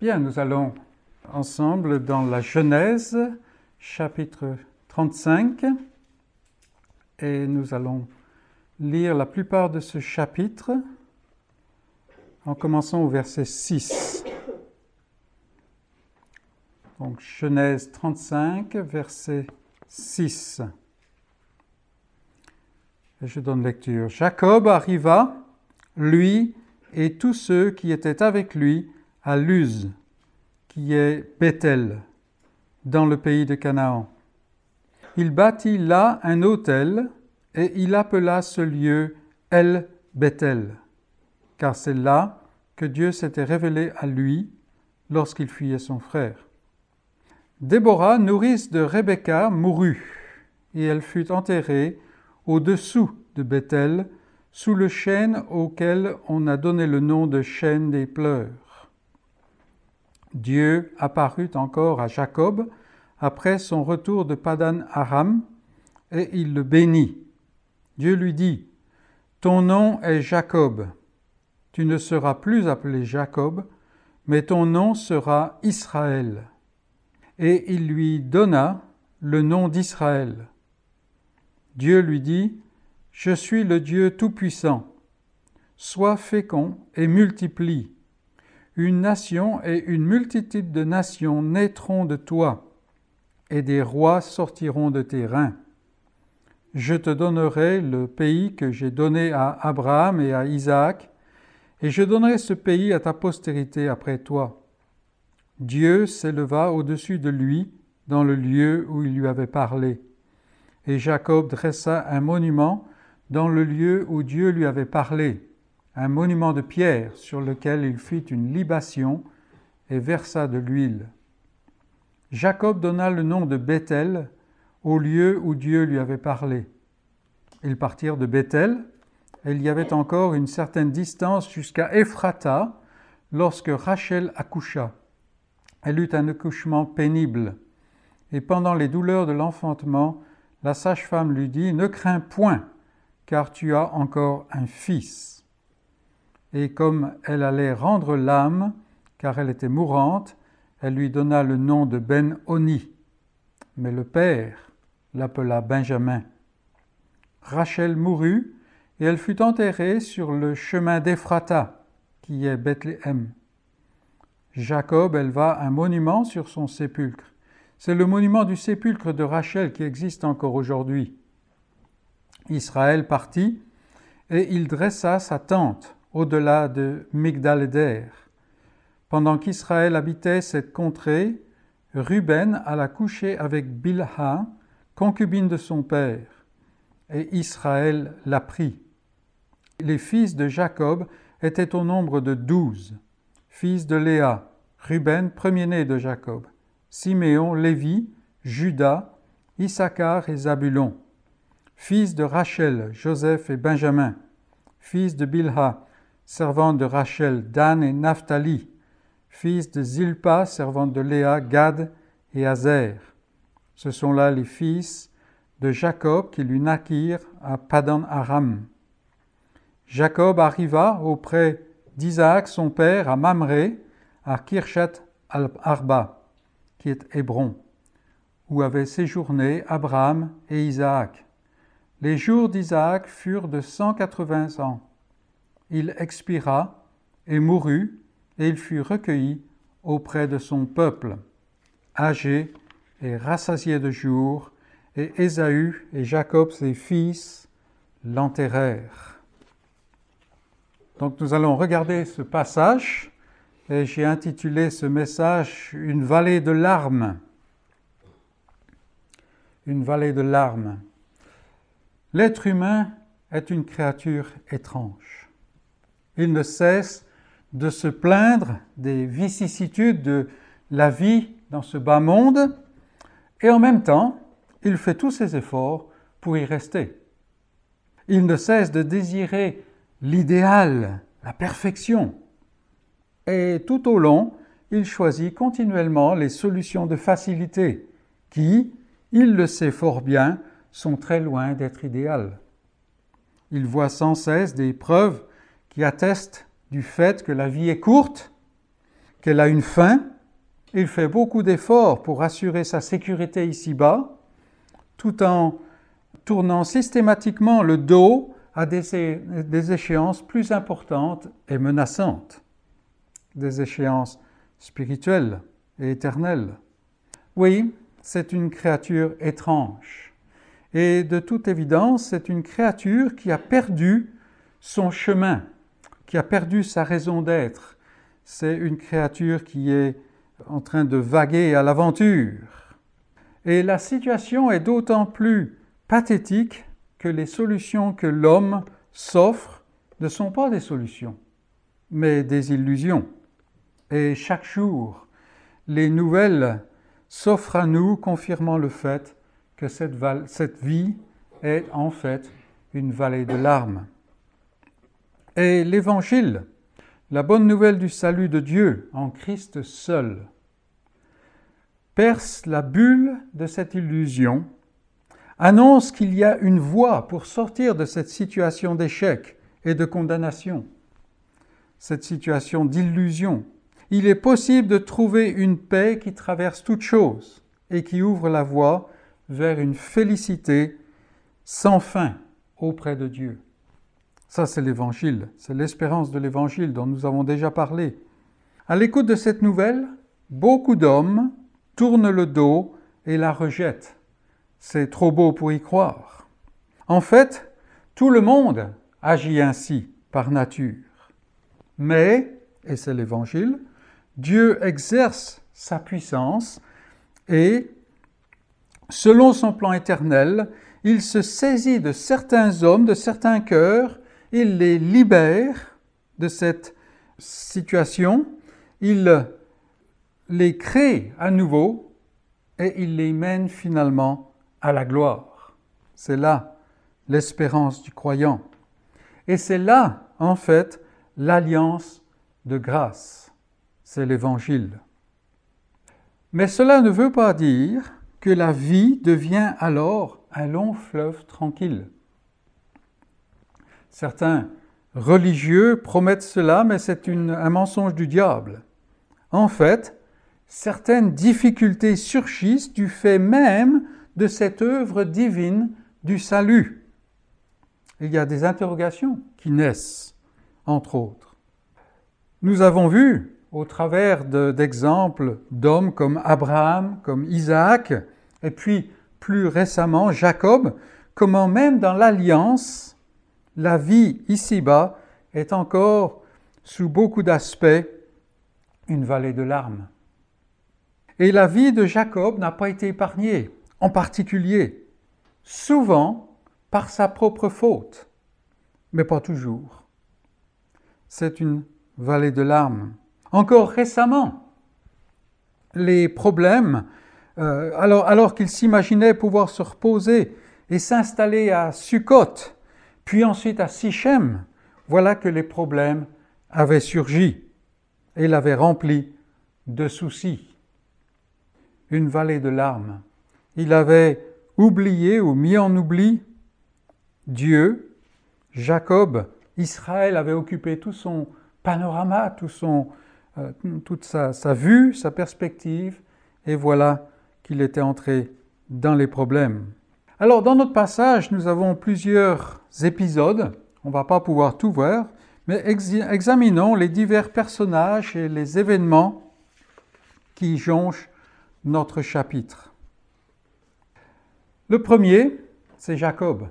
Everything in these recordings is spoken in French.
Bien, nous allons ensemble dans la Genèse, chapitre 35, et nous allons lire la plupart de ce chapitre en commençant au verset 6. Donc, Genèse 35, verset 6. Et je donne lecture. Jacob arriva, lui et tous ceux qui étaient avec lui, à Luz, qui est Béthel, dans le pays de Canaan. Il bâtit là un autel et il appela ce lieu El Béthel, car c'est là que Dieu s'était révélé à lui lorsqu'il fuyait son frère. Déborah, nourrice de Rebecca, mourut, et elle fut enterrée au-dessous de Béthel, sous le chêne auquel on a donné le nom de chêne des pleurs. Dieu apparut encore à Jacob après son retour de Padan-Aram, et il le bénit. Dieu lui dit, « Ton nom est Jacob. Tu ne seras plus appelé Jacob, mais ton nom sera Israël. » Et il lui donna le nom d'Israël. Dieu lui dit, « Je suis le Dieu Tout-Puissant. Sois fécond et multiplie. Une nation et une multitude de nations naîtront de toi, et des rois sortiront de tes reins. Je te donnerai le pays que j'ai donné à Abraham et à Isaac, et je donnerai ce pays à ta postérité après toi. » Dieu s'éleva au-dessus de lui dans le lieu où il lui avait parlé. Et Jacob dressa un monument dans le lieu où Dieu lui avait parlé, un monument de pierre sur lequel il fit une libation et versa de l'huile. Jacob donna le nom de Béthel au lieu où Dieu lui avait parlé. Ils partirent de Béthel, et il y avait encore une certaine distance jusqu'à Ephrata lorsque Rachel accoucha. Elle eut un accouchement pénible, et pendant les douleurs de l'enfantement, la sage-femme lui dit « Ne crains point, car tu as encore un fils. » Et comme elle allait rendre l'âme, car elle était mourante, elle lui donna le nom de Ben-Oni. Mais le père l'appela Benjamin. Rachel mourut, et elle fut enterrée sur le chemin d'Ephrata, qui est Bethléem. Jacob éleva un monument sur son sépulcre. C'est le monument du sépulcre de Rachel qui existe encore aujourd'hui. Israël partit, et il dressa sa tente au-delà de Migdal-Éder. Pendant qu'Israël habitait cette contrée, Ruben alla coucher avec Bilha, concubine de son père, et Israël l'apprit. Les fils de Jacob étaient au nombre de 12, fils de Léa, Ruben, premier-né de Jacob, Siméon, Lévi, Juda, Issachar et Zabulon, fils de Rachel, Joseph et Benjamin, fils de Bilha, servante de Rachel, Dan et Naphtali, fils de Zilpa, servante de Léa, Gad et Azer. Ce sont là les fils de Jacob qui lui naquirent à Padan-Aram. Jacob arriva auprès d'Isaac, son père, à Mamré, à Kirjat-Arba, qui est Hébron, où avaient séjourné Abraham et Isaac. Les jours d'Isaac furent de 180 ans. Il expira et mourut, et il fut recueilli auprès de son peuple, âgé et rassasié de jours, et Ésaü et Jacob ses fils l'enterrèrent. Donc nous allons regarder ce passage, et j'ai intitulé ce message « Une vallée de larmes ». Une vallée de larmes. L'être humain est une créature étrange. Il ne cesse de se plaindre des vicissitudes de la vie dans ce bas monde, et en même temps, il fait tous ses efforts pour y rester. Il ne cesse de désirer l'idéal, la perfection, et tout au long, il choisit continuellement les solutions de facilité qui, il le sait fort bien, sont très loin d'être idéales. Il voit sans cesse des preuves qui attestent du fait que la vie est courte, qu'elle a une fin. Il fait beaucoup d'efforts pour assurer sa sécurité ici-bas, tout en tournant systématiquement le dos à des échéances plus importantes et menaçantes, des échéances spirituelles et éternelles. Oui, c'est une créature étrange. Et de toute évidence, c'est une créature qui a perdu son chemin, qui a perdu sa raison d'être. C'est une créature qui est en train de vaguer à l'aventure. Et la situation est d'autant plus pathétique que les solutions que l'homme s'offre ne sont pas des solutions, mais des illusions. Et chaque jour, les nouvelles s'offrent à nous, confirmant le fait que cette vie est en fait une vallée de larmes. Et l'Évangile, la bonne nouvelle du salut de Dieu en Christ seul, perce la bulle de cette illusion, annonce qu'il y a une voie pour sortir de cette situation d'échec et de condamnation, cette situation d'illusion. Il est possible de trouver une paix qui traverse toute chose et qui ouvre la voie vers une félicité sans fin auprès de Dieu. Ça, c'est l'Évangile, c'est l'espérance de l'Évangile dont nous avons déjà parlé. À l'écoute de cette nouvelle, beaucoup d'hommes tournent le dos et la rejettent. C'est trop beau pour y croire. En fait, tout le monde agit ainsi par nature. Mais, et c'est l'Évangile, Dieu exerce sa puissance et, selon son plan éternel, il se saisit de certains hommes, de certains cœurs, il les libère de cette situation, il les crée à nouveau et il les mène finalement à la gloire. C'est là l'espérance du croyant. Et c'est là, en fait, l'alliance de grâce. C'est l'Évangile. Mais cela ne veut pas dire que la vie devient alors un long fleuve tranquille. Certains religieux promettent cela, mais c'est un mensonge du diable. En fait, certaines difficultés surgissent du fait même de cette œuvre divine du salut. Il y a des interrogations qui naissent, entre autres. Nous avons vu, au travers d'exemples d'hommes comme Abraham, comme Isaac, et puis plus récemment Jacob, comment même dans l'alliance, la vie ici-bas est encore, sous beaucoup d'aspects, une vallée de larmes. Et la vie de Jacob n'a pas été épargnée, en particulier, souvent par sa propre faute, mais pas toujours. C'est une vallée de larmes. Encore récemment, les problèmes, alors qu'il s'imaginait pouvoir se reposer et s'installer à Sukkot, puis ensuite à Sichem, voilà que les problèmes avaient surgi et l'avaient rempli de soucis. Une vallée de larmes. Il avait oublié ou mis en oubli Dieu, Jacob, Israël avait occupé tout son panorama, toute sa vue, sa perspective, et voilà qu'il était entré dans les problèmes. Alors, dans notre passage, nous avons plusieurs épisodes, on ne va pas pouvoir tout voir, mais examinons les divers personnages et les événements qui jonchent notre chapitre. Le premier, c'est Jacob.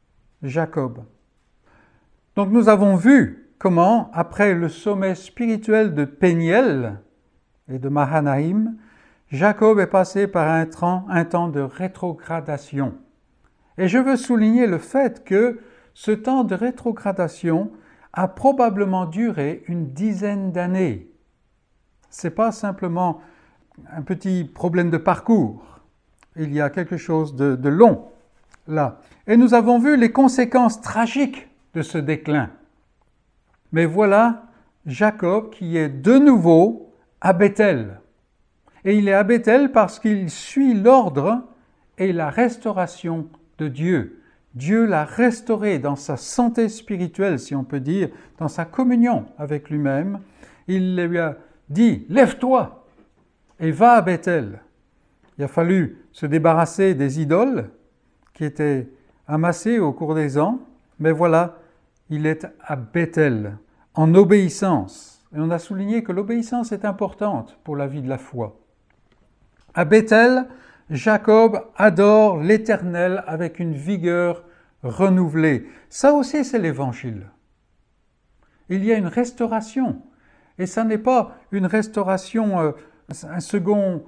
Donc nous avons vu comment, après le sommet spirituel de Péniel et de Mahanaïm, Jacob est passé par un temps de rétrogradation. Et je veux souligner le fait que ce temps de rétrogradation a probablement duré une dizaine d'années. Ce n'est pas simplement un petit problème de parcours. Il y a quelque chose de long là. Et nous avons vu les conséquences tragiques de ce déclin. Mais voilà Jacob qui est de nouveau à Béthel. Et il est à Béthel parce qu'il suit l'ordre et la restauration de Dieu. Dieu l'a restauré dans sa santé spirituelle, si on peut dire, dans sa communion avec lui-même. Il lui a dit « Lève-toi et va à Bethel ». Il a fallu se débarrasser des idoles qui étaient amassées au cours des ans, mais voilà, il est à Bethel, en obéissance. Et on a souligné que l'obéissance est importante pour la vie de la foi. À Bethel, Jacob adore l'Éternel avec une vigueur renouvelée. Ça aussi, c'est l'Évangile. Il y a une restauration. Et ça n'est pas une restauration, un second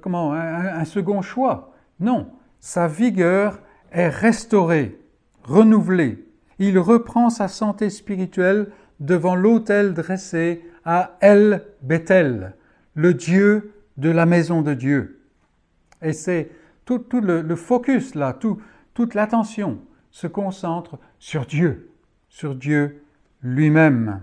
choix. Non, sa vigueur est restaurée, renouvelée. Il reprend sa santé spirituelle devant l'autel dressé à El Bethel, le Dieu de la maison de Dieu. Et c'est tout le focus là, toute l'attention se concentre sur Dieu lui-même.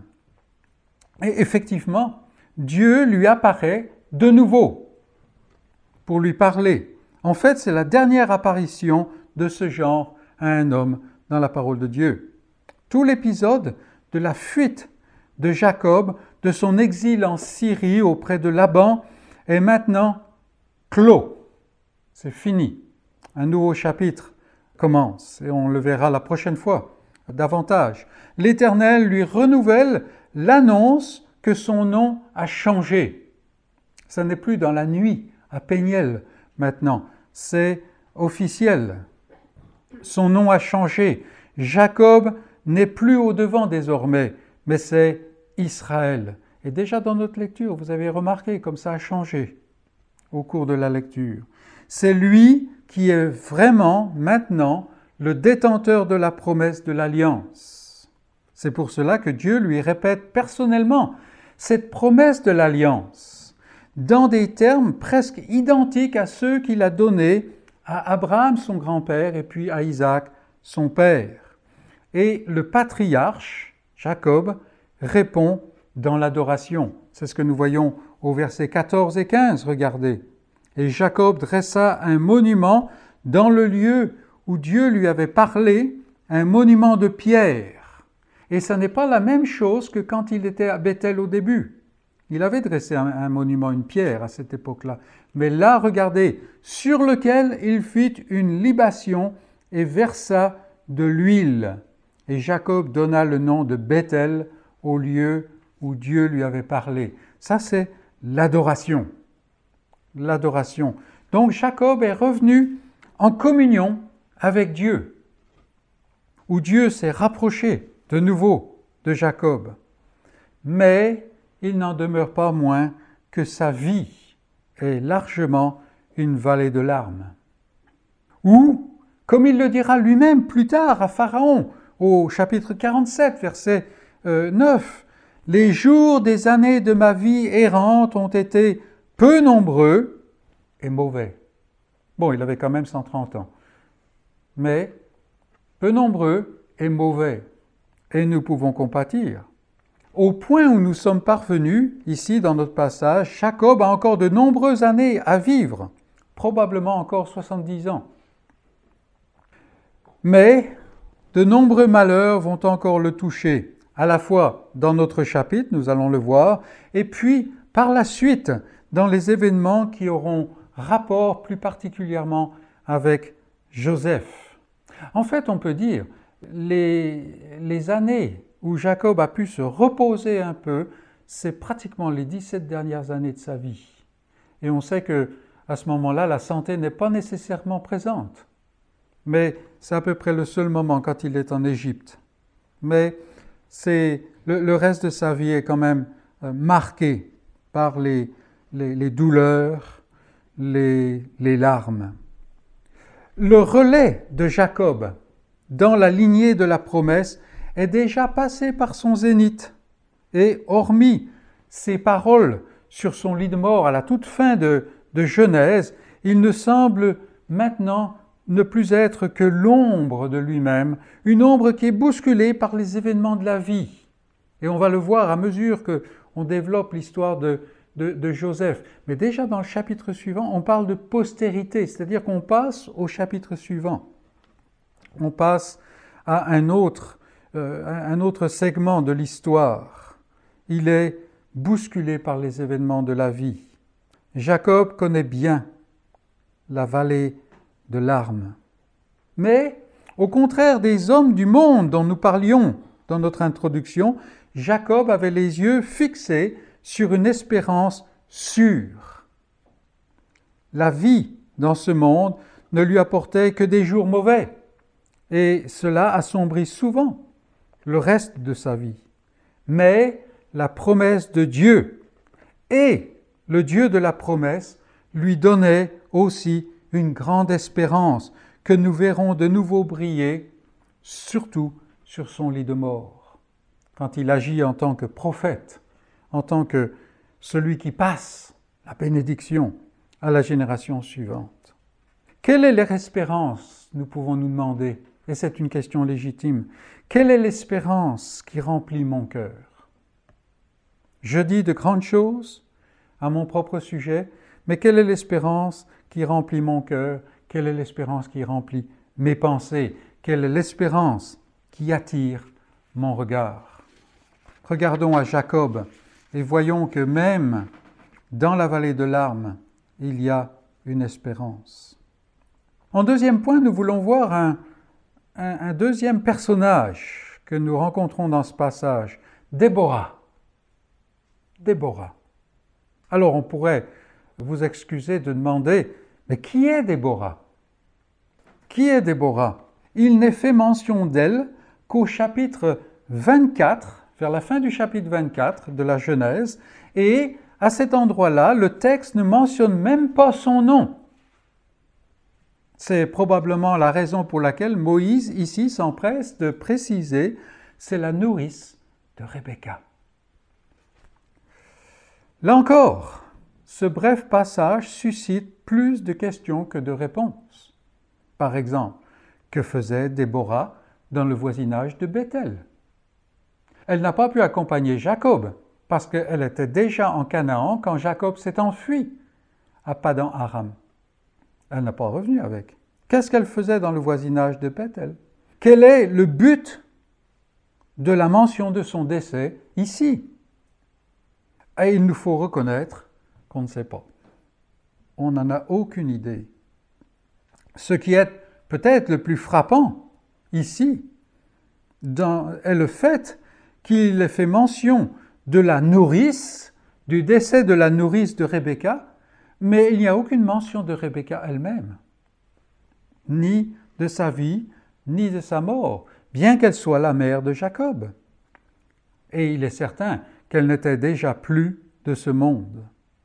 Et effectivement, Dieu lui apparaît de nouveau pour lui parler. En fait, c'est la dernière apparition de ce genre à un homme dans la parole de Dieu. Tout l'épisode de la fuite de Jacob, de son exil en Syrie auprès de Laban, est maintenant clos. C'est fini. Un nouveau chapitre commence et on le verra la prochaine fois davantage. L'Éternel lui renouvelle l'annonce que son nom a changé. Ça n'est plus dans la nuit à Péniel maintenant, c'est officiel. Son nom a changé. Jacob n'est plus au-devant désormais, mais c'est Israël. Et déjà dans notre lecture, vous avez remarqué comme ça a changé au cours de la lecture. C'est lui qui est vraiment maintenant le détenteur de la promesse de l'alliance. C'est pour cela que Dieu lui répète personnellement cette promesse de l'alliance dans des termes presque identiques à ceux qu'il a donnés à Abraham, son grand-père, et puis à Isaac, son père. Et le patriarche, Jacob, répond dans l'adoration. C'est ce que nous voyons au verset 14 et 15, regardez. Et Jacob dressa un monument dans le lieu où Dieu lui avait parlé, un monument de pierre. Et ça n'est pas la même chose que quand il était à Bethel au début. Il avait dressé un monument, une pierre à cette époque-là. Mais là, regardez, sur lequel il fit une libation et versa de l'huile. Et Jacob donna le nom de Bethel au lieu où Dieu lui avait parlé. Ça, c'est l'adoration. L'adoration. Donc Jacob est revenu en communion avec Dieu, où Dieu s'est rapproché de nouveau de Jacob. Mais il n'en demeure pas moins que sa vie est largement une vallée de larmes. Ou, comme il le dira lui-même plus tard à Pharaon, au chapitre 47, verset 9, « Les jours des années de ma vie errante ont été peu nombreux et mauvais. » Bon, il avait quand même 130 ans. Mais peu nombreux et mauvais. Et nous pouvons compatir. Au point où nous sommes parvenus, ici dans notre passage, Jacob a encore de nombreuses années à vivre, probablement encore 70 ans. Mais de nombreux malheurs vont encore le toucher, à la fois dans notre chapitre, nous allons le voir, et puis par la suite dans les événements qui auront rapport plus particulièrement avec Joseph. En fait, on peut dire, les années où Jacob a pu se reposer un peu, c'est pratiquement les 17 dernières années de sa vie. Et on sait que à ce moment-là, la santé n'est pas nécessairement présente. Mais c'est à peu près le seul moment quand il est en Égypte. Mais c'est le reste de sa vie est quand même marqué par les douleurs, les larmes. Le relais de Jacob dans la lignée de la promesse est déjà passé par son zénith. Et hormis ses paroles sur son lit de mort à la toute fin de Genèse, il ne semble maintenant ne plus être que l'ombre de lui-même, une ombre qui est bousculée par les événements de la vie. Et on va le voir à mesure qu'on développe l'histoire de Joseph. Mais déjà dans le chapitre suivant, on parle de postérité, c'est-à-dire qu'on passe au chapitre suivant. On passe à un autre segment de l'histoire. Il est bousculé par les événements de la vie. Jacob connaît bien la vallée de larmes. Mais, au contraire des hommes du monde dont nous parlions dans notre introduction, Jacob avait les yeux fixés sur une espérance sûre. La vie dans ce monde ne lui apportait que des jours mauvais, et cela assombrit souvent le reste de sa vie. Mais la promesse de Dieu et le Dieu de la promesse lui donnait aussi une grande espérance que nous verrons de nouveau briller, surtout sur son lit de mort, quand il agit en tant que prophète, en tant que celui qui passe la bénédiction à la génération suivante. Quelle est l'espérance, nous pouvons nous demander, et c'est une question légitime, quelle est l'espérance qui remplit mon cœur? Je dis de grandes choses à mon propre sujet, mais quelle est l'espérance qui remplit mon cœur? Quelle est l'espérance qui remplit mes pensées? Quelle est l'espérance qui attire mon regard? Regardons à Jacob et voyons que même dans la vallée de larmes, il y a une espérance. En deuxième point, nous voulons voir un deuxième personnage que nous rencontrons dans ce passage, Déborah. Déborah. Alors on pourrait vous excuser de demander, mais qui est Déborah? Qui est Déborah? Il n'est fait mention d'elle qu'au chapitre 24, vers la fin du chapitre 24 de la Genèse, et à cet endroit-là, le texte ne mentionne même pas son nom. C'est probablement la raison pour laquelle Moïse ici s'empresse de préciser, c'est la nourrice de Rebecca. Là encore, ce bref passage suscite plus de questions que de réponses. Par exemple, que faisait Déborah dans le voisinage de Bethel? Elle n'a pas pu accompagner Jacob parce qu'elle était déjà en Canaan quand Jacob s'est enfui à Padan Aram. Elle n'a pas revenu avec. Qu'est-ce qu'elle faisait dans le voisinage de Bethel? Quel est le but de la mention de son décès ici? Et il nous faut reconnaître qu'on ne sait pas. On n'en a aucune idée. Ce qui est peut-être le plus frappant ici est le fait qu'il ait fait mention de la nourrice, du décès de la nourrice de Rebecca, mais il n'y a aucune mention de Rebecca elle-même, ni de sa vie, ni de sa mort, bien qu'elle soit la mère de Jacob. Et il est certain qu'elle n'était déjà plus de ce monde.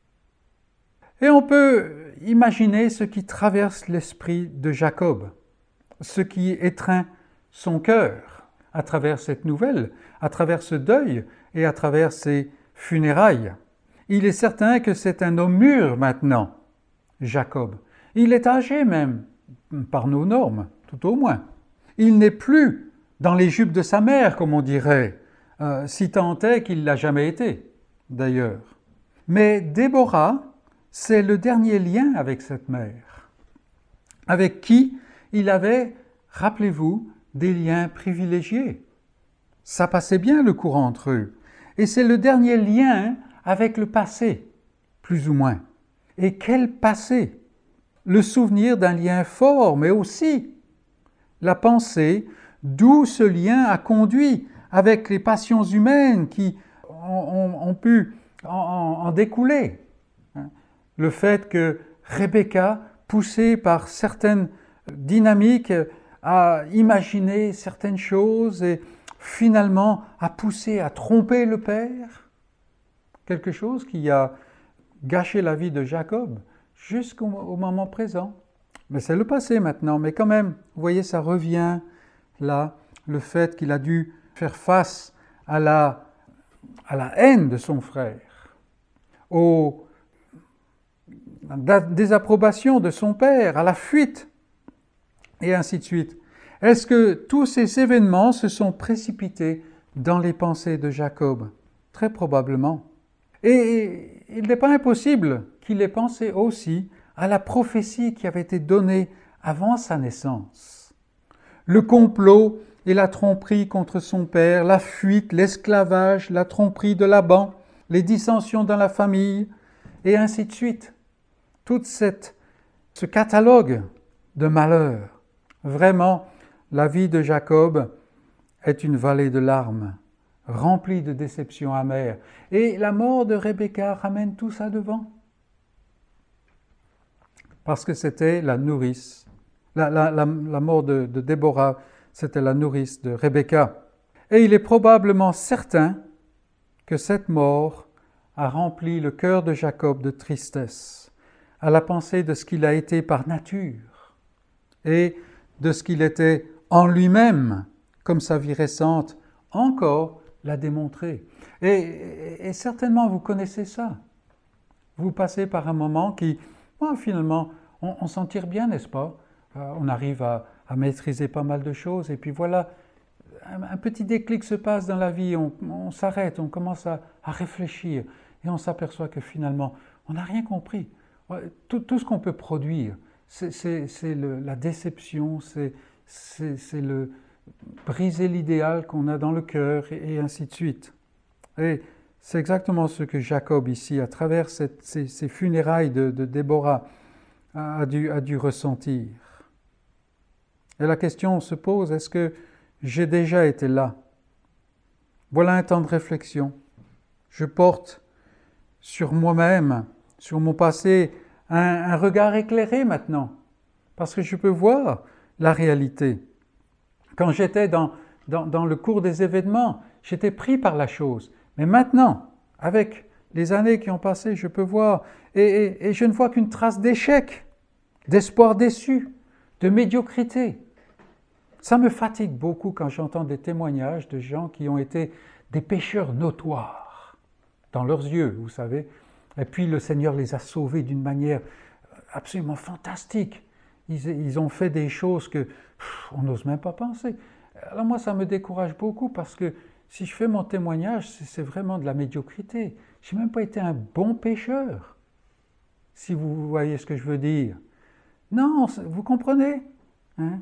Et on peut imaginer ce qui traverse l'esprit de Jacob, ce qui étreint son cœur à travers cette nouvelle, à travers ce deuil et à travers ces funérailles. Il est certain que c'est un homme mûr maintenant, Jacob. Il est âgé même, par nos normes, tout au moins. Il n'est plus dans les jupes de sa mère, comme on dirait, si tant est qu'il ne l'a jamais été, d'ailleurs. Mais Déborah, c'est le dernier lien avec cette mère, avec qui il avait, rappelez-vous, des liens privilégiés. Ça passait bien le courant entre eux. Et c'est le dernier lien avec le passé, plus ou moins. Et quel passé? Le souvenir d'un lien fort, mais aussi la pensée d'où ce lien a conduit avec les passions humaines qui ont pu en découler. Le fait que Rebecca, poussée par certaines dynamiques, a imaginé certaines choses et finalement a poussé à tromper le père, quelque chose qui a gâché la vie de Jacob jusqu'au moment présent. Mais c'est le passé maintenant, mais quand même, vous voyez, ça revient là, le fait qu'il a dû faire face à la haine de son frère, à la désapprobation de son père, à la fuite, et ainsi de suite. Est-ce que tous ces événements se sont précipités dans les pensées de Jacob? Très probablement. Et il n'est pas impossible qu'il ait pensé aussi à la prophétie qui avait été donnée avant sa naissance. Le complot et la tromperie contre son père, la fuite, l'esclavage, la tromperie de Laban, les dissensions dans la famille, et ainsi de suite. Tout ce catalogue de malheurs. Vraiment, la vie de Jacob est une vallée de larmes, remplie de déceptions amères. Et la mort de Rebecca ramène tout ça devant. Parce que c'était la nourrice. La mort de Déborah, c'était la nourrice de Rebecca. Et il est probablement certain que cette mort a rempli le cœur de Jacob de tristesse, à la pensée de ce qu'il a été par nature et de ce qu'il était en lui-même, comme sa vie récente encore l'a démontré. Et certainement vous connaissez ça. Vous passez par un moment qui, finalement, on s'en tire bien, n'est-ce pas? On arrive à maîtriser pas mal de choses, et puis voilà, un petit déclic se passe dans la vie, on s'arrête, on commence à réfléchir, et on s'aperçoit que finalement, on n'a rien compris. Tout ce qu'on peut produire, c'est la déception, c'est le briser l'idéal qu'on a dans le cœur, et ainsi de suite. Et c'est exactement ce que Jacob ici, à travers ces funérailles de Déborah, a dû ressentir. Et la question se pose, est-ce que j'ai déjà été là? Voilà un temps de réflexion. Je porte sur moi-même, sur mon passé, un regard éclairé maintenant, parce que je peux voir la réalité. Quand j'étais dans le cours des événements, j'étais pris par la chose. Mais maintenant, avec les années qui ont passé, je peux voir, et je ne vois qu'une trace d'échec, d'espoir déçu, de médiocrité. Ça me fatigue beaucoup quand j'entends des témoignages de gens qui ont été des pécheurs notoires dans leurs yeux, vous savez. Et puis le Seigneur les a sauvés d'une manière absolument fantastique. Ils ont fait des choses que on n'ose même pas penser. Alors moi, ça me décourage beaucoup parce que si je fais mon témoignage, c'est vraiment de la médiocrité. Je n'ai même pas été un bon pécheur, si vous voyez ce que je veux dire. Non, vous comprenez, hein?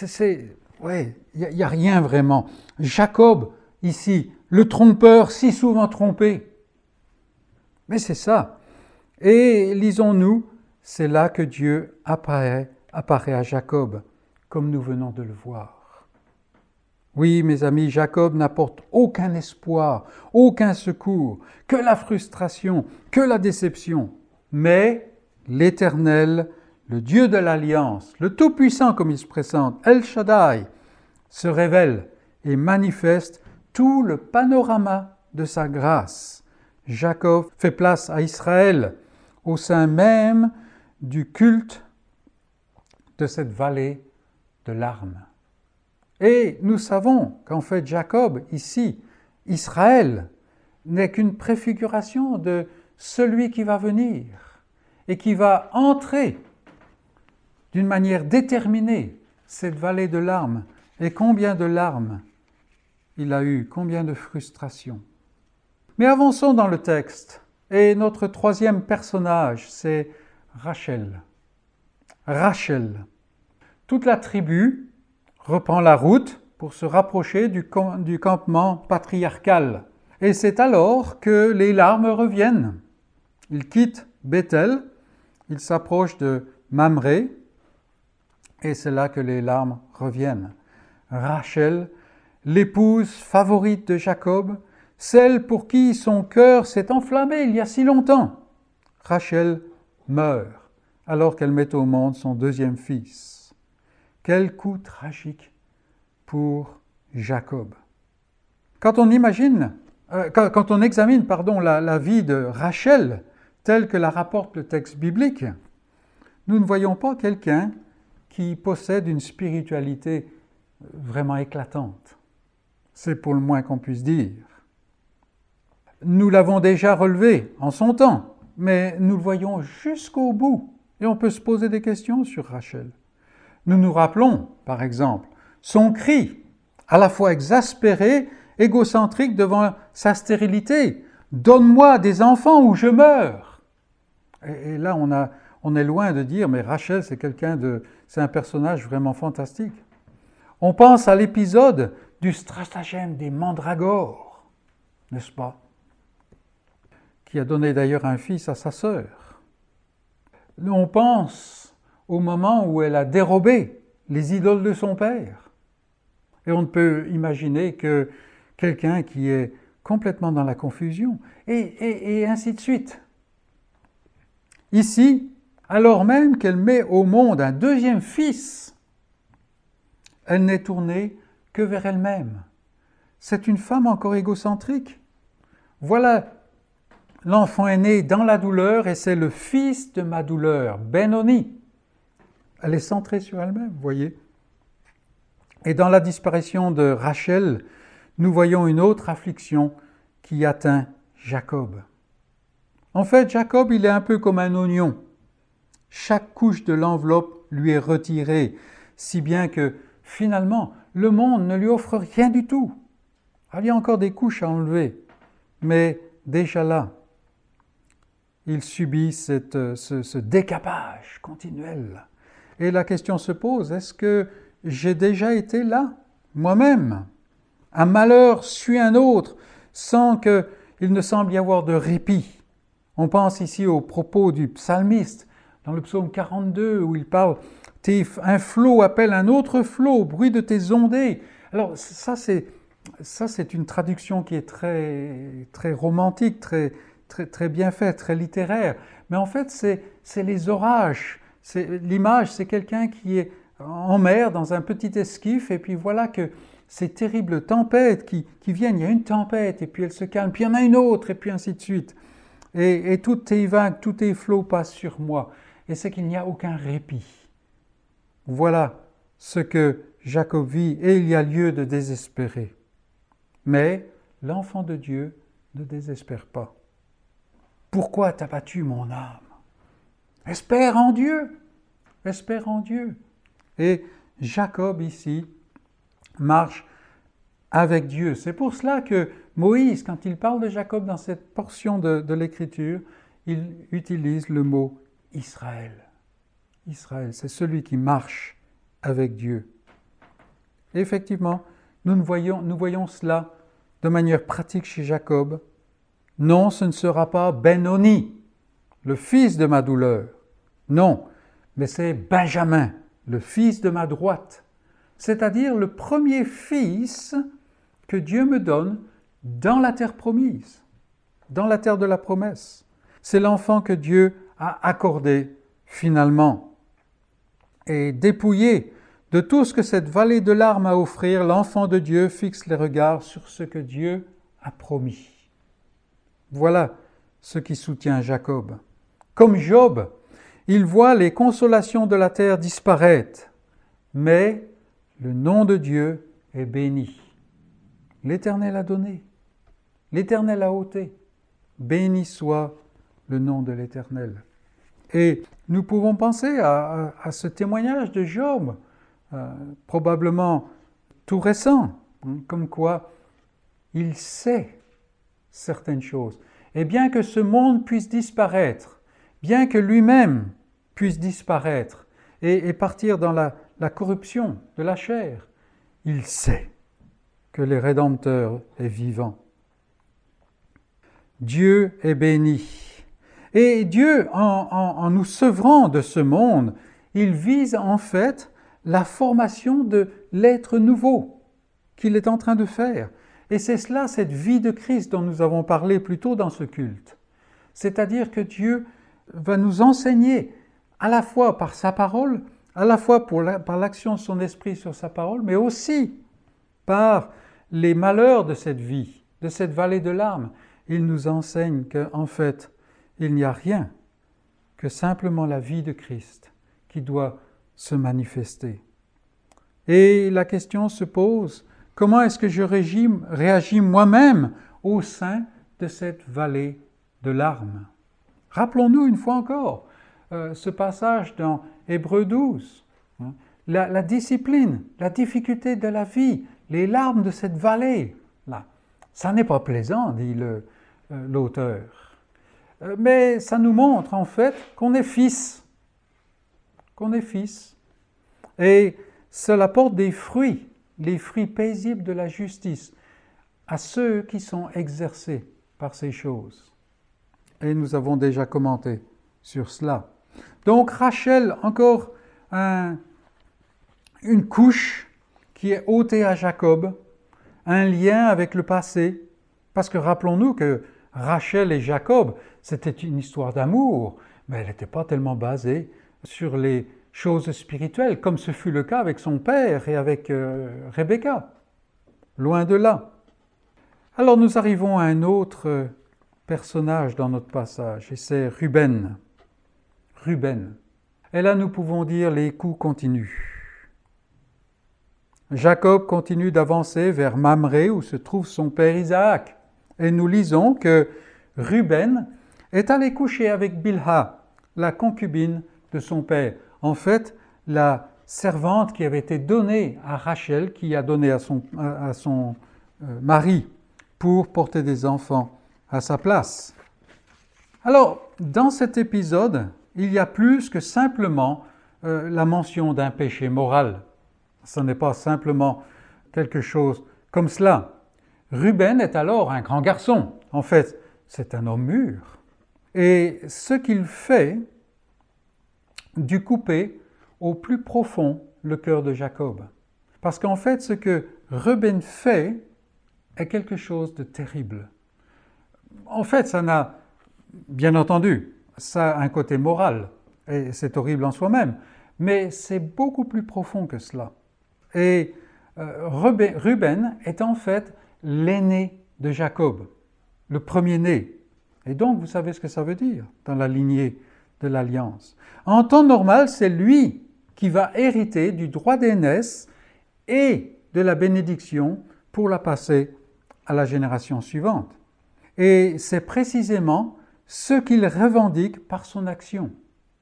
Il n'y a rien vraiment. Jacob, ici, le trompeur si souvent trompé. Mais c'est ça. Et lisons-nous, c'est là que Dieu apparaît à Jacob, comme nous venons de le voir. Oui, mes amis, Jacob n'apporte aucun espoir, aucun secours, que la frustration, que la déception. Mais l'Éternel, le Dieu de l'Alliance, le Tout-Puissant comme il se présente, El Shaddai, se révèle et manifeste tout le panorama de sa grâce. Jacob fait place à Israël au sein même du culte de cette vallée de larmes. Et nous savons qu'en fait Jacob, ici, Israël, n'est qu'une préfiguration de celui qui va venir et qui va entrer d'une manière déterminée cette vallée de larmes. Et combien de larmes il a eu, combien de frustrations. Mais avançons dans le texte. Et notre troisième personnage, c'est Rachel. Rachel. Toute la tribu reprend la route pour se rapprocher du campement patriarcal. Et c'est alors que les larmes reviennent. Ils quittent Bethel, ils s'approchent de Mamré, et c'est là que les larmes reviennent. Rachel, l'épouse favorite de Jacob, celle pour qui son cœur s'est enflammé il y a si longtemps. Rachel meurt alors qu'elle met au monde son deuxième fils. Quel coup tragique pour Jacob. Quand on examine la vie de Rachel, telle que la rapporte le texte biblique, nous ne voyons pas quelqu'un qui possède une spiritualité vraiment éclatante. C'est pour le moins qu'on puisse dire. Nous l'avons déjà relevé en son temps, mais nous le voyons jusqu'au bout. Et on peut se poser des questions sur Rachel. Nous nous rappelons, par exemple, son cri, à la fois exaspéré, égocentrique devant sa stérilité. « Donne-moi des enfants ou je meurs !» Et là, on est loin de dire, mais Rachel, c'est un personnage vraiment fantastique. On pense à l'épisode du stratagème des mandragores, n'est-ce pas? qui a donné d'ailleurs un fils à sa sœur. On pense au moment où elle a dérobé les idoles de son père. Et on ne peut imaginer que quelqu'un qui est complètement dans la confusion, et ainsi de suite. Ici, alors même qu'elle met au monde un deuxième fils, elle n'est tournée que vers elle-même. C'est une femme encore égocentrique. Voilà, l'enfant est né dans la douleur et c'est le fils de ma douleur, Benoni. Elle est centrée sur elle-même, vous voyez. Et dans la disparition de Rachel, nous voyons une autre affliction qui atteint Jacob. En fait, Jacob, il est un peu comme un oignon. Chaque couche de l'enveloppe lui est retirée, si bien que finalement, le monde ne lui offre rien du tout. Il y a encore des couches à enlever, mais déjà là, il subit ce décapage continuel. Et la question se pose, est-ce que j'ai déjà été là, moi-même? Un malheur suit un autre, sans qu'il ne semble y avoir de répit. On pense ici aux propos du psalmiste, dans le psaume 42, où il parle « Un flot appelle un autre flot, bruit de tes ondées ». Alors ça c'est une traduction qui est très, très romantique, très bien faite, très littéraire. Mais en fait, c'est les orages. L'image, c'est quelqu'un qui est en mer, dans un petit esquif, et puis voilà que ces terribles tempêtes qui viennent, il y a une tempête, et puis elle se calme, puis il y en a une autre, et puis ainsi de suite. Et toutes tes vagues, tous tes flots passent sur moi. Et c'est qu'il n'y a aucun répit. Voilà ce que Jacob vit, et il y a lieu de désespérer. Mais l'enfant de Dieu ne désespère pas. Pourquoi t'as battu mon âme? Espère en Dieu, espère en Dieu. Et Jacob ici marche avec Dieu. C'est pour cela que Moïse, quand il parle de Jacob dans cette portion de l'Écriture, il utilise le mot Israël. Israël, c'est celui qui marche avec Dieu. Et effectivement, nous voyons cela de manière pratique chez Jacob. Non, ce ne sera pas Benoni, le fils de ma douleur. Non, mais c'est Benjamin, le fils de ma droite. C'est-à-dire le premier fils que Dieu me donne dans la terre promise, dans la terre de la promesse. C'est l'enfant que Dieu a accordé finalement. Et dépouillé de tout ce que cette vallée de larmes a à offrir, l'enfant de Dieu fixe les regards sur ce que Dieu a promis. Voilà ce qui soutient Jacob. Comme Job, il voit les consolations de la terre disparaître, mais le nom de Dieu est béni. L'Éternel a donné, l'Éternel a ôté. Béni soit le nom de l'Éternel. Et nous pouvons penser à ce témoignage de Job, probablement tout récent, comme quoi il sait certaines choses. Et bien que ce monde puisse disparaître, bien que lui-même puisse disparaître et partir dans la corruption de la chair, il sait que le Rédempteur est vivant. Dieu est béni. Et Dieu, en nous sevrant de ce monde, il vise en fait la formation de l'être nouveau qu'il est en train de faire. Et c'est cela, cette vie de Christ dont nous avons parlé plus tôt dans ce culte. C'est-à-dire que Dieu va nous enseigner à la fois par sa parole, à la fois par l'action de son esprit sur sa parole, mais aussi par les malheurs de cette vie, de cette vallée de larmes. Il nous enseigne qu'en fait, il n'y a rien que simplement la vie de Christ qui doit se manifester. Et la question se pose, comment est-ce que je réagis moi-même au sein de cette vallée de larmes? Rappelons-nous une fois encore ce passage dans Hébreux 12, la discipline, la difficulté de la vie, les larmes de cette vallée. Là, ça n'est pas plaisant, dit l'auteur. Mais ça nous montre en fait qu'on est fils. Qu'on est fils. Et cela porte des fruits, les fruits paisibles de la justice, à ceux qui sont exercés par ces choses. Et nous avons déjà commenté sur cela. Donc Rachel, encore une couche qui est ôtée à Jacob, un lien avec le passé, parce que rappelons-nous que Rachel et Jacob, c'était une histoire d'amour, mais elle n'était pas tellement basée sur les choses spirituelles, comme ce fut le cas avec son père et avec Rebecca. Loin de là. Alors nous arrivons à un autre personnage dans notre passage, et c'est Ruben. Ruben. Et là nous pouvons dire les coups continuent. Jacob continue d'avancer vers Mamré où se trouve son père Isaac. Et nous lisons que Ruben est allé coucher avec Bilha, la concubine de son père. En fait, la servante qui avait été donnée à Rachel, qui a donné à son mari pour porter des enfants à sa place. Alors, dans cet épisode, il y a plus que simplement la mention d'un péché moral. Ce n'est pas simplement quelque chose comme cela. Ruben est alors un grand garçon. En fait, c'est un homme mûr. Et ce qu'il fait dut couper au plus profond le cœur de Jacob. Parce qu'en fait, ce que Ruben fait est quelque chose de terrible. En fait, ça n'a, bien entendu, ça a un côté moral, et c'est horrible en soi-même, mais c'est beaucoup plus profond que cela. Et Ruben est en fait l'aîné de Jacob, le premier-né. Et donc, vous savez ce que ça veut dire dans la lignée de l'Alliance. En temps normal, c'est lui qui va hériter du droit d'aînesse et de la bénédiction pour la passer à la génération suivante. Et c'est précisément ce qu'il revendique par son action.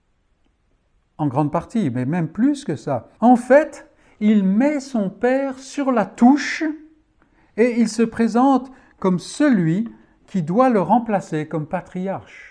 En grande partie, mais même plus que ça. En fait, il met son père sur la touche et il se présente comme celui qui doit le remplacer comme patriarche.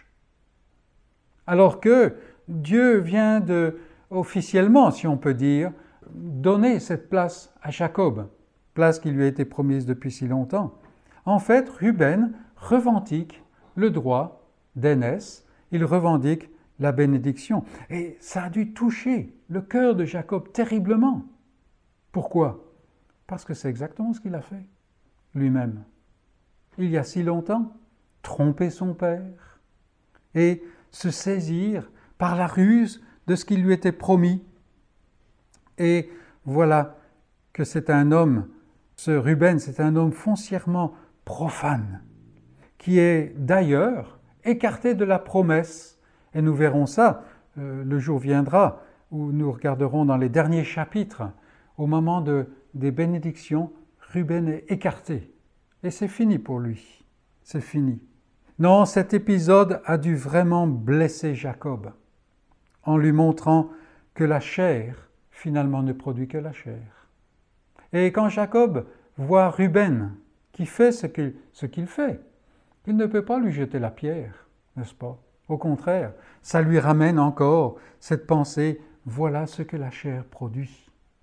Alors que Dieu vient officiellement, si on peut dire, donner cette place à Jacob, place qui lui a été promise depuis si longtemps. En fait, Ruben revendique le droit d'aînesse, il revendique la bénédiction. Et ça a dû toucher le cœur de Jacob terriblement. Pourquoi? Parce que c'est exactement ce qu'il a fait lui-même. Il y a si longtemps, tromper son père et se saisir par la ruse de ce qui lui était promis. Et voilà que c'est un homme, ce Ruben, c'est un homme foncièrement profane, qui est d'ailleurs écarté de la promesse. Et nous verrons ça, le jour viendra, où nous regarderons dans les derniers chapitres, au moment des bénédictions, Ruben est écarté. Et c'est fini pour lui. C'est fini. Non, cet épisode a dû vraiment blesser Jacob, en lui montrant que la chair, finalement, ne produit que la chair. Et quand Jacob voit Ruben, qui fait ce qu'il fait, il ne peut pas lui jeter la pierre, n'est-ce pas? Au contraire, ça lui ramène encore cette pensée, voilà ce que la chair produit.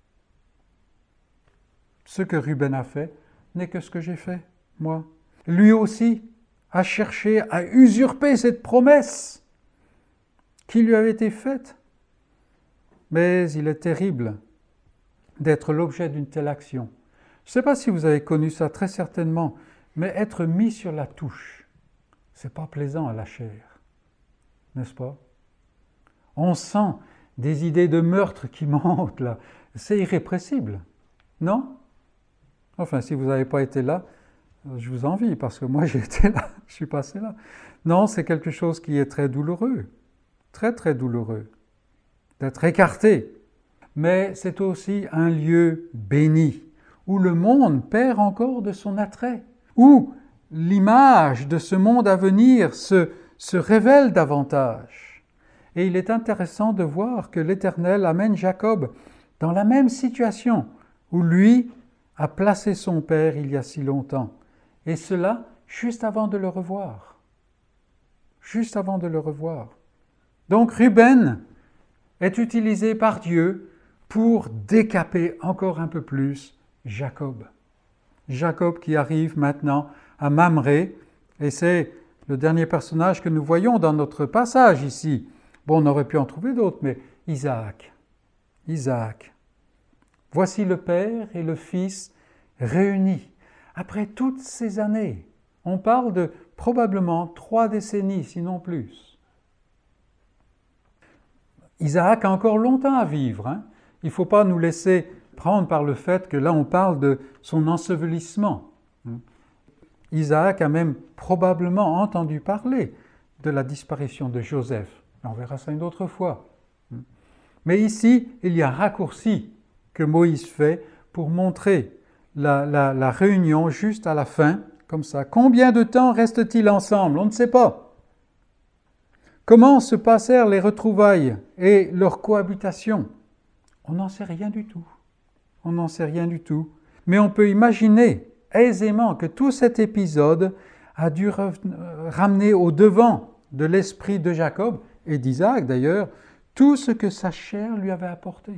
Ce que Ruben a fait n'est que ce que j'ai fait, moi. Lui aussi a cherché à usurper cette promesse qui lui avait été faite. Mais il est terrible d'être l'objet d'une telle action. Je ne sais pas si vous avez connu ça, très certainement, mais être mis sur la touche, c'est pas plaisant à la chair, n'est-ce pas? On sent des idées de meurtre qui montent là. C'est irrépressible, non? Enfin, si vous n'avez pas été là, je vous envie, parce que moi j'ai été là, je suis passé là. Non, c'est quelque chose qui est très douloureux, très très douloureux, d'être écarté. Mais c'est aussi un lieu béni, où le monde perd encore de son attrait, où l'image de ce monde à venir se révèle davantage. Et il est intéressant de voir que l'Éternel amène Jacob dans la même situation, où lui a placé son père il y a si longtemps. Et cela juste avant de le revoir. Juste avant de le revoir. Donc Ruben est utilisé par Dieu pour décaper encore un peu plus Jacob. Jacob qui arrive maintenant à Mamré, et c'est le dernier personnage que nous voyons dans notre passage ici. Bon, on aurait pu en trouver d'autres, mais Isaac. Isaac. Voici le Père et le Fils réunis. Après toutes ces années, on parle de probablement 3 décennies, sinon plus. Isaac a encore longtemps à vivre. Il ne faut pas nous laisser prendre par le fait que là on parle de son ensevelissement. Isaac a même probablement entendu parler de la disparition de Joseph. On verra ça une autre fois. Mais ici, il y a un raccourci que Moïse fait pour montrer la réunion juste à la fin, comme ça. Combien de temps restent-ils ensemble? On ne sait pas. Comment se passèrent les retrouvailles et leur cohabitation? On n'en sait rien du tout. On n'en sait rien du tout. Mais on peut imaginer aisément que tout cet épisode a dû ramener au devant de l'esprit de Jacob et d'Isaac d'ailleurs, tout ce que sa chair lui avait apporté.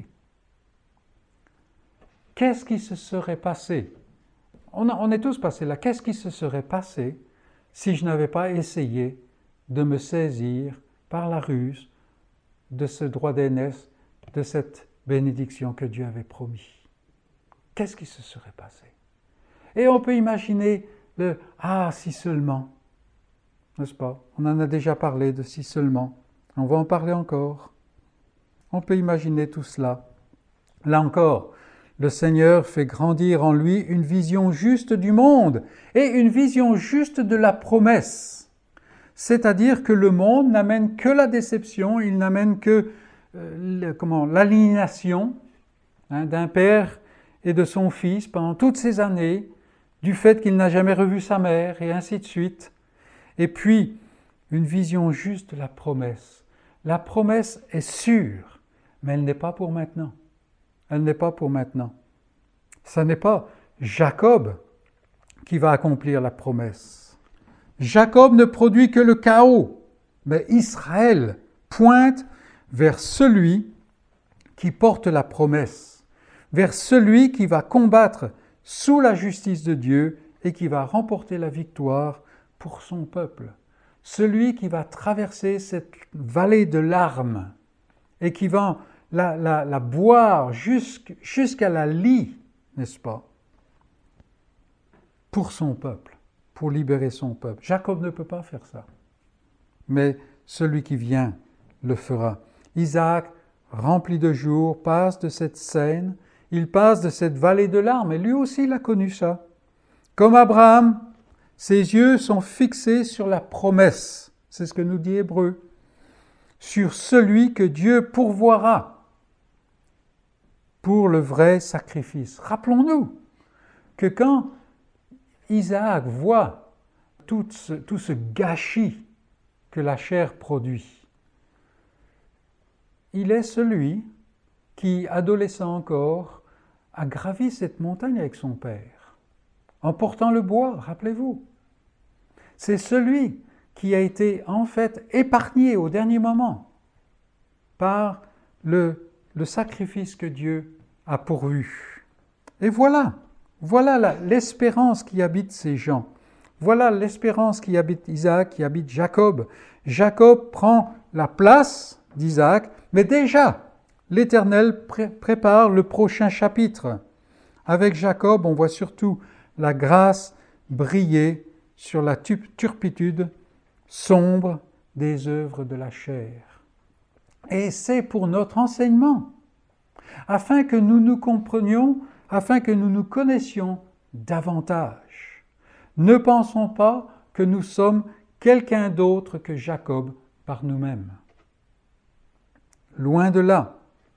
Qu'est-ce qui se serait passé? On est tous passés là. Qu'est-ce qui se serait passé si je n'avais pas essayé de me saisir par la ruse de ce droit d'aînesse, de cette bénédiction que Dieu avait promis? Qu'est-ce qui se serait passé? Et on peut imaginer le « ah, si seulement », n'est-ce pas? On en a déjà parlé de « si seulement ». On va en parler encore. On peut imaginer tout cela. Là encore, le Seigneur fait grandir en lui une vision juste du monde et une vision juste de la promesse. C'est-à-dire que le monde n'amène que la déception, il n'amène que l'aliénation d'un père et de son fils pendant toutes ces années, du fait qu'il n'a jamais revu sa mère, et ainsi de suite. Et puis, une vision juste de la promesse. La promesse est sûre, mais elle n'est pas pour maintenant. Elle n'est pas pour maintenant. Ce n'est pas Jacob qui va accomplir la promesse. Jacob ne produit que le chaos, mais Israël pointe vers celui qui porte la promesse, vers celui qui va combattre sous la justice de Dieu et qui va remporter la victoire pour son peuple. Celui qui va traverser cette vallée de larmes et qui va la boire jusqu'à la lie, n'est-ce pas? Pour son peuple, pour libérer son peuple. Jacob ne peut pas faire ça, mais celui qui vient le fera. Isaac, rempli de jour, passe de cette scène, il passe de cette vallée de larmes, et lui aussi il a connu ça. Comme Abraham, ses yeux sont fixés sur la promesse, c'est ce que nous dit Hébreu, sur celui que Dieu pourvoira pour le vrai sacrifice. Rappelons-nous que quand Isaac voit tout ce gâchis que la chair produit, il est celui qui, adolescent encore, a gravi cette montagne avec son père, en portant le bois, rappelez-vous. C'est celui qui a été en fait épargné au dernier moment par le sacrifice que Dieu a pourvu. Et voilà l'espérance qui habite ces gens. Voilà l'espérance qui habite Isaac, qui habite Jacob. Jacob prend la place d'Isaac, mais déjà, l'Éternel prépare le prochain chapitre. Avec Jacob, on voit surtout la grâce briller sur la turpitude sombre des œuvres de la chair. Et c'est pour notre enseignement, afin que nous nous comprenions, afin que nous nous connaissions davantage. Ne pensons pas que nous sommes quelqu'un d'autre que Jacob par nous-mêmes. Loin de là.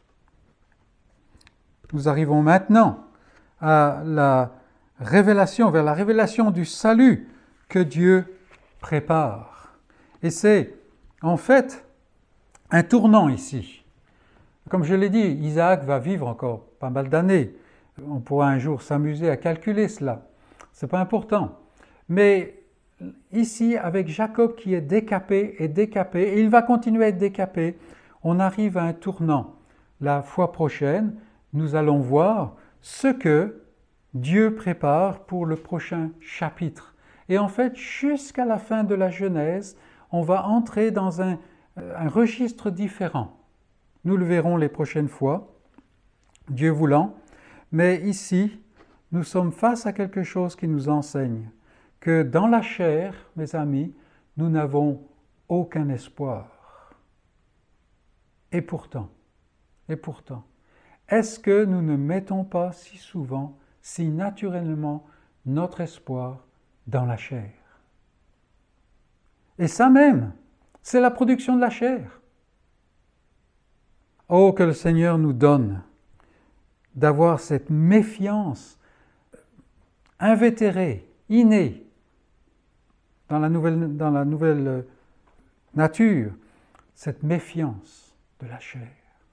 Nous arrivons maintenant à la révélation, vers la révélation du salut que Dieu prépare. Et c'est en fait un tournant ici. Comme je l'ai dit, Isaac va vivre encore pas mal d'années. On pourra un jour s'amuser à calculer cela. Ce n'est pas important. Mais ici, avec Jacob qui est décapé, et il va continuer à être décapé, on arrive à un tournant. La fois prochaine, nous allons voir ce que Dieu prépare pour le prochain chapitre. Et en fait, jusqu'à la fin de la Genèse, on va entrer dans un registre différent. Nous le verrons les prochaines fois, Dieu voulant. Mais ici, nous sommes face à quelque chose qui nous enseigne que dans la chair, mes amis, nous n'avons aucun espoir. Et pourtant, est-ce que nous ne mettons pas si souvent, si naturellement, notre espoir dans la chair? Et ça même, c'est la production de la chair. Oh, que le Seigneur nous donne d'avoir cette méfiance invétérée, innée, dans la nouvelle nature, cette méfiance de la chair.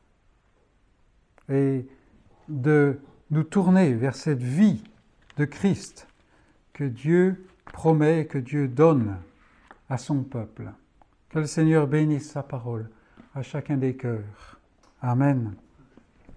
Et de nous tourner vers cette vie de Christ que Dieu promet, que Dieu donne à son peuple. Que le Seigneur bénisse sa parole à chacun des cœurs. Amen.